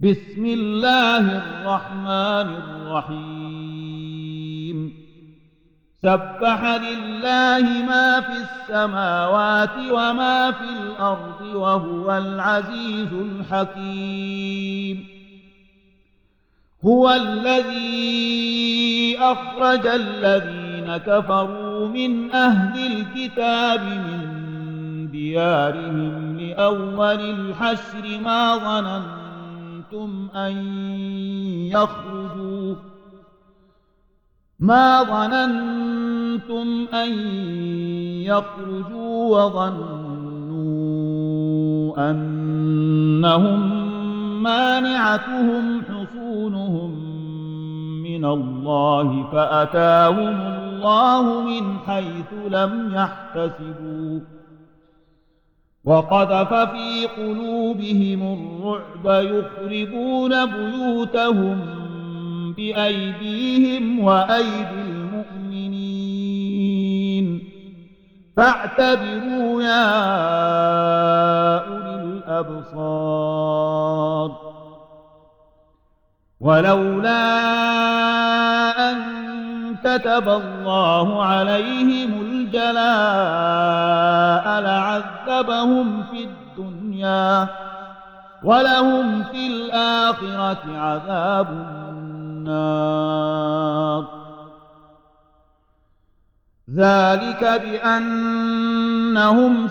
بسم الله الرحمن الرحيم سبح لله ما في السماوات وما في الأرض وهو العزيز الحكيم هو الذي أخرج الذين كفروا من أهل الكتاب من ديارهم لأول الحشر ما ظننتم أن يخرجوا وظنوا أنهم مانعتهم حصونهم من الله فأتاهم الله من حيث لم يحتسبوا وقذف في قلوبهم الرعب يخربون بيوتهم بأيديهم وأيدي المؤمنين فاعتبروا يا أولي الأبصار ولولا أن كتب الله عليهم الجلاء لعذبهم في الدنيا ولهم في الآخرة عذاب النار ذلك بأنهم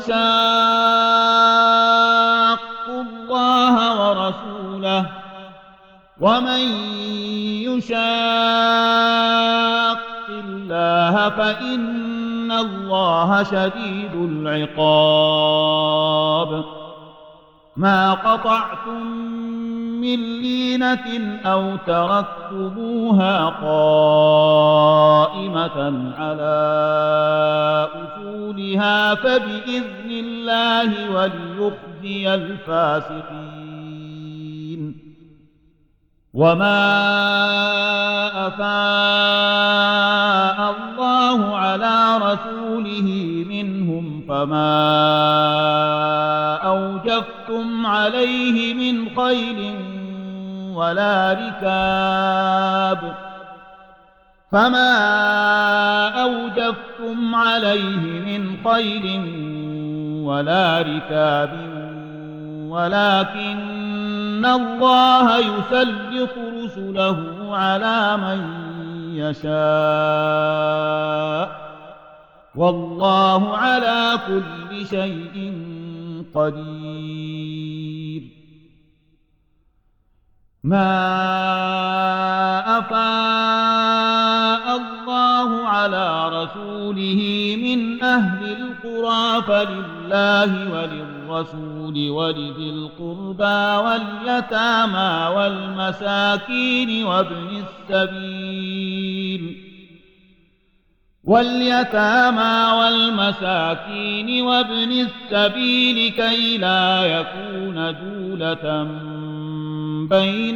شاقوا الله ورسوله ومن يشاق الله فإن الله شديد العقاب ما قطعتم من لينة أو تركتموها قائمة على أصولها فبإذن الله وليخزي الفاسقين وما أفاء الله على رسوله منهم فما أوجفتم عليه من خيل ولا ركاب ولكن الله يسلط رسله على من يشاء والله على كل شيء قدير ما أفاء الله على رسوله من أهل القرى فلله وللرسول ولذي القربى واليتامى والمساكين وابن السبيل كي لا يكون دولة بين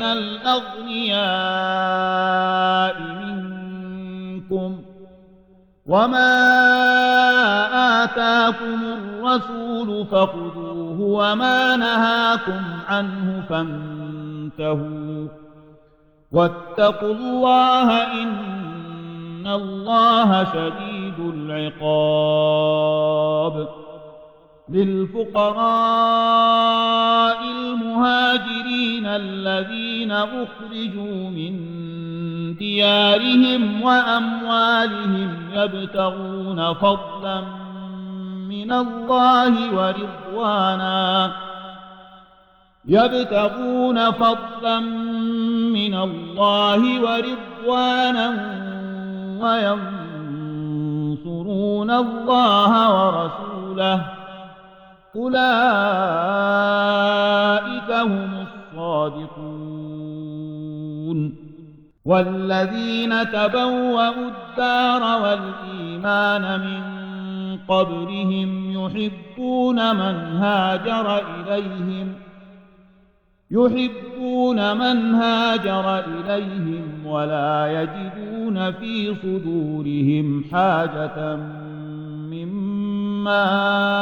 الأغنياء منكم وما آتاكم الرسول فخذوه وما نهاكم عنه فانتهوا واتقوا الله إن الله شديد العقاب للفقراء المهاجرين الذين أخرجوا من ديارهم وأموالهم يبتغون فضلا من الله ورضوانا وينصرون الله ورسوله أولئك هم الصادقون والذين تبوأوا الدار والإيمان من قبلهم يحبون من هاجر إليهم ولا يجدون في صدورهم حاجة مما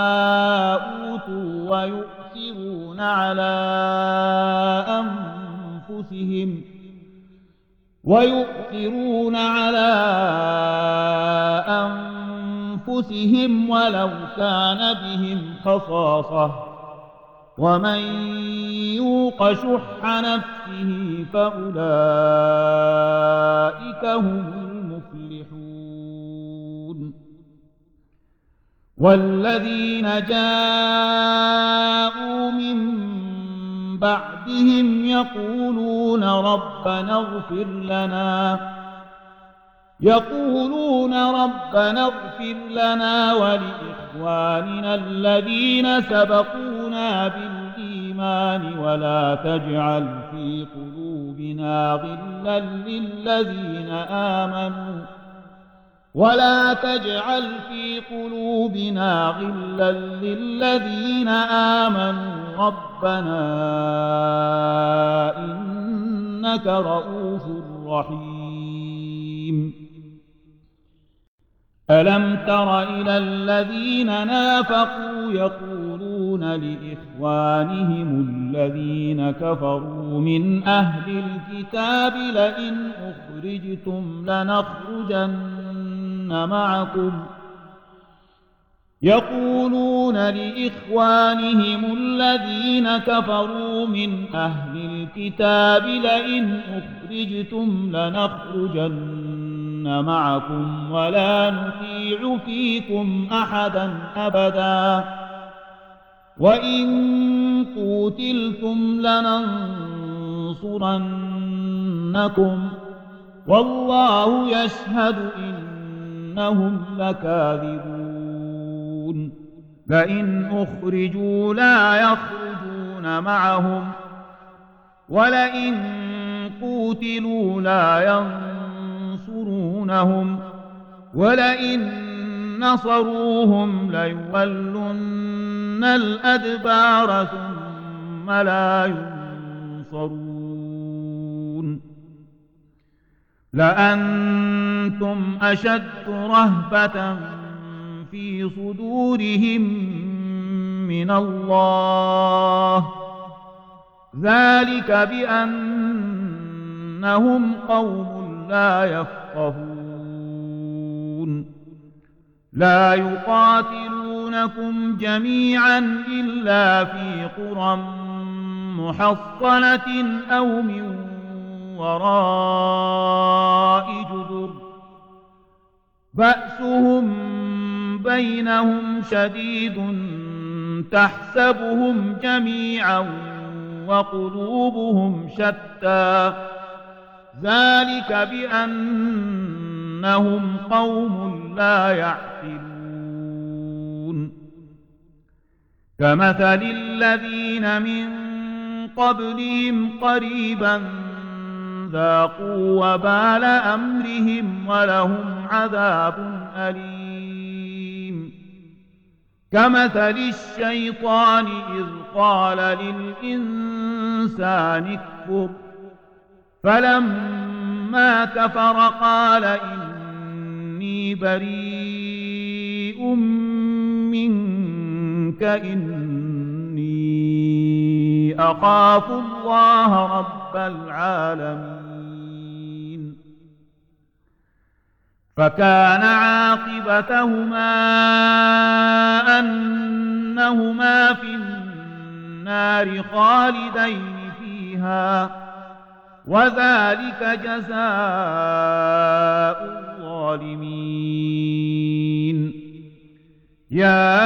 أوتوا ويؤثرون على ويؤثرون على أنفسهم ولو كان بهم خصاصة ومن يوق شح نفسه فأولئك هم المفلحون والذين جاءوا من بعدهم يقولون ربنا اغفر لنا ولإخواننا الذين سبقونا بالإيمان ولا تجعل في قلوبنا غلا للذين آمنوا ربنا إنك رؤوف رحيم ألم تر إلى الذين نافقوا يقولون لإخوانهم الذين كفروا من أهل الكتاب لئن أخرجتم لنخرجن معكم ولا نطيع فيكم أحدا أبدا وإن قوتلتم لننصرنكم والله يشهد إنهم لكاذبون لئن أخرجوا لا يخرجون معهم ولئن قوتلوا لا ينصرونهم ولئن نصروهم ليولن الأدبار ثم لا ينصرون لأنتم أشد رهبة في صدورهم من الله ذلك بأنهم قوم لا يفقهون لا يقاتلونكم جميعا إلا في قرى محصنة أو من وراء جدر بأسهم بينهم شديد تحسبهم جميعا وقلوبهم شتى ذلك بأنهم قوم لا يعقلون كمثل الذين من قبلهم قريبا ذاقوا وبال أمرهم ولهم عذاب أليم كمثل الشيطان إذ قال للإنسان اكفر فلما كفر قال إني بريء منك إني أخاف الله رب العالمين فكان عاقبتهما أنهما في النار خالدين فيها وذلك جزاء الظالمين يا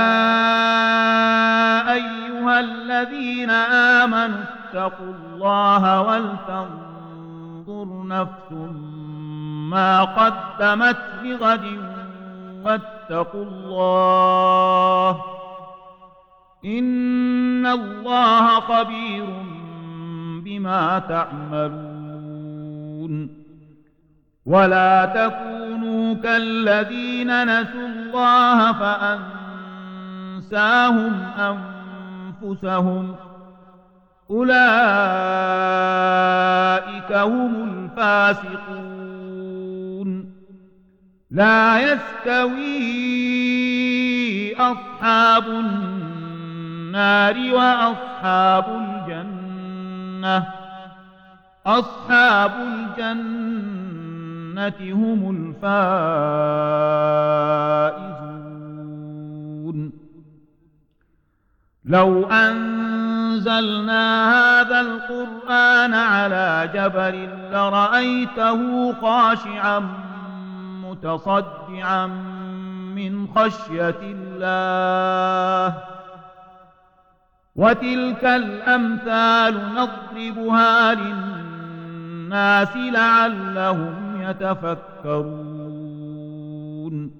أيها الذين آمنوا اتقوا الله ولتنظر نفس ما قدمت لغد واتقوا الله إن الله خبير بما تعملون ولا تكونوا كالذين نسوا الله فأنساهم أنفسهم أولئك هم الفاسقون لا يستوي أصحاب النار وأصحاب الجنة أصحاب الجنة هم الفائزون لو أنزلنا هذا القرآن على جبل لرأيته خاشعا متصدعا من خشية الله وتلك الأمثال نضربها للناس لعلهم يتفكرون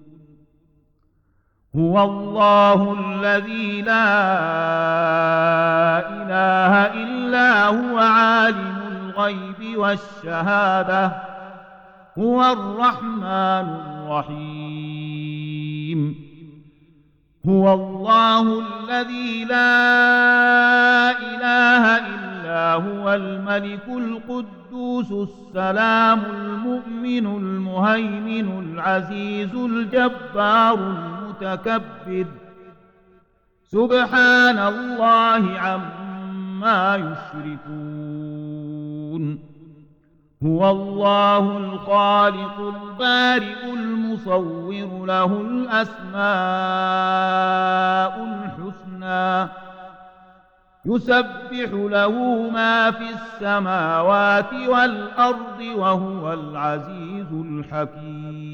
هو الله الذي لا إله إلا هو عالم الغيب والشهادة هو الرحمن الرحيم هو الله الذي لا إله إلا هو الملك القدوس السلام المؤمن المهيمن العزيز الجبار المتكبر سبحان الله عما يشركون هو الله الخالق البارئ المصور له الأسماء الحسنى يسبح له ما في السماوات والأرض وهو العزيز الحكيم